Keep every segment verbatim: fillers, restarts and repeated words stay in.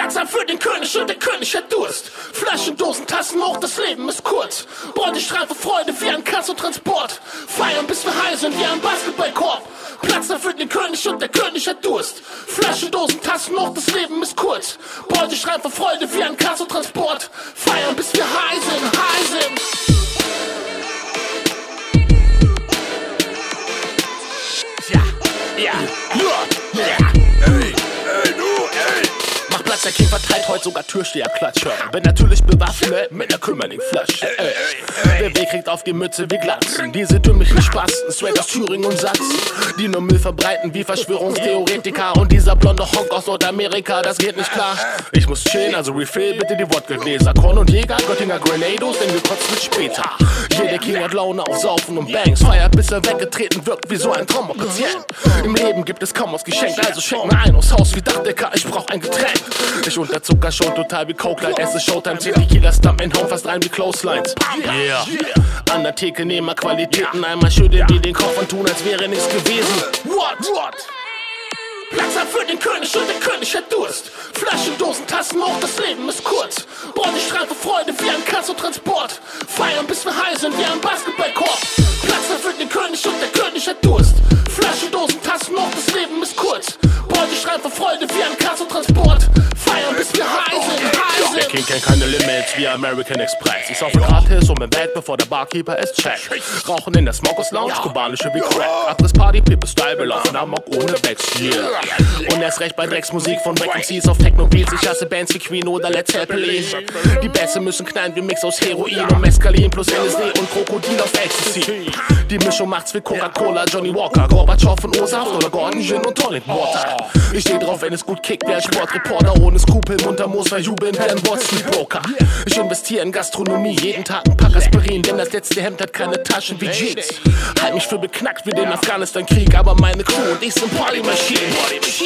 Platz für den König und der König hat Durst. Flaschen, Dosen, Tassen hoch, das Leben ist kurz. Bräutigstreife Freude wie ein Kassotransport. Feiern bis wir high sind wie ein Basketballkorb. Platz für den König und der König hat Durst. Flaschen, Dosen, Tassen hoch, das Leben ist kurz. Bräutigstreife Freude wie ein Kassotransport. Feiern bis wir high sind, high sind. Ja, ja, ja, ja. Ey, ey, du, ey. Mach Platz, der King verteilt heute sogar Türsteherklatsch. Bin natürlich bewaffnet mit der Kümmerling-Flasche. Der Weg kriegt auf die Mütze wie Glatzen. Diese dümmlichen Spasten, straight aus Thüringen und Sachsen, die nur Müll verbreiten wie Verschwörungstheoretiker. Und dieser blonde Honk aus Nordamerika, das geht nicht klar. Ich muss chillen, also refill bitte die Wodka-Gläser. Korn und Jäger, Göttinger Grenados, denn gekotzt wird später. Jeder King hat Laune auf Saufen und Bangs. Feiert bis er weggetreten wirkt wie so ein Traumapatient. Im Leben gibt es kaum was geschenkt, also schenk mir ein aufs Haus wie Dachdecker, ich brauch ein Getränk. Ich unterzucker schon total wie Coke Light. Es ist Showtime, zehn Tequila Stump, in Home fast rein wie Clotheslines. Yeah. An der Theke nehmen wir Qualitäten. Einmal schütteln die den Kopf und tun, als wäre nichts gewesen. What? What? Platz für den König und der König hat Durst. Flaschen, Dosen, Tassen hoch, das Leben ist kurz. Bräutigstreife Freude wie ein Kassotransport. Feiern bis wir high sind wie ein Basketballkorb. Platz für den König und der König hat Durst. Flaschen, Dosen, Tassen hoch, das Leben ist kurz. Bräutigstreife Freude wie ein Kassotransport. Feiern bis wir high sind, high sind. Der King kennt keine Limits wie American Express. Ich saufe gratis um mein Bett, bevor der Barkeeper es checkt. Rauchen in der Smokers Lounge, kubanische wie Crack. Abriss Party, People Style, wir laufen amok ohne Backs, yeah. Und erst recht bei Drecksmusik von Wack M Cs auf Techno-Beats. Ich hasse Bands wie Queen oder Led Zeppelin. Die Bässe müssen knallen wie Mix aus Heroin und Mescalin plus L S D und Krokodil auf Ecstasy. Die Mischung macht's wie Coca-Cola, Johnny Walker, Gorbatschow und O-Saft oder Gordon Gin und Tonic Water. Ich steh drauf, wenn es gut kickt, wie ein Sportreporter ohne Skrupel, munter muss verjubeln wie ein Wall Street Broker. Ich investiere in Gastronomie, jeden Tag ein Pack Aspirin, denn das letzte Hemd hat keine Taschen wie Jeans. Halt mich für beknackt wie den Afghanistan-Krieg, aber meine Crew und ich sind Party-Maschinen.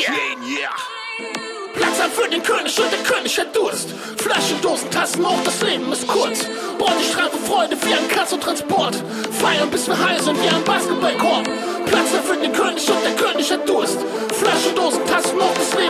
Platz für den König und der König hat Durst. Flaschen, Dosen, Tassen hoch, das Leben ist kurz. Bräutigstreife Freude wie ein Kassotransport. Feiern bis wir high sind wie ein Basketballkorb. Platz für den König und der König hat Durst. Flaschen, Dosen, Tassen hoch, das Leben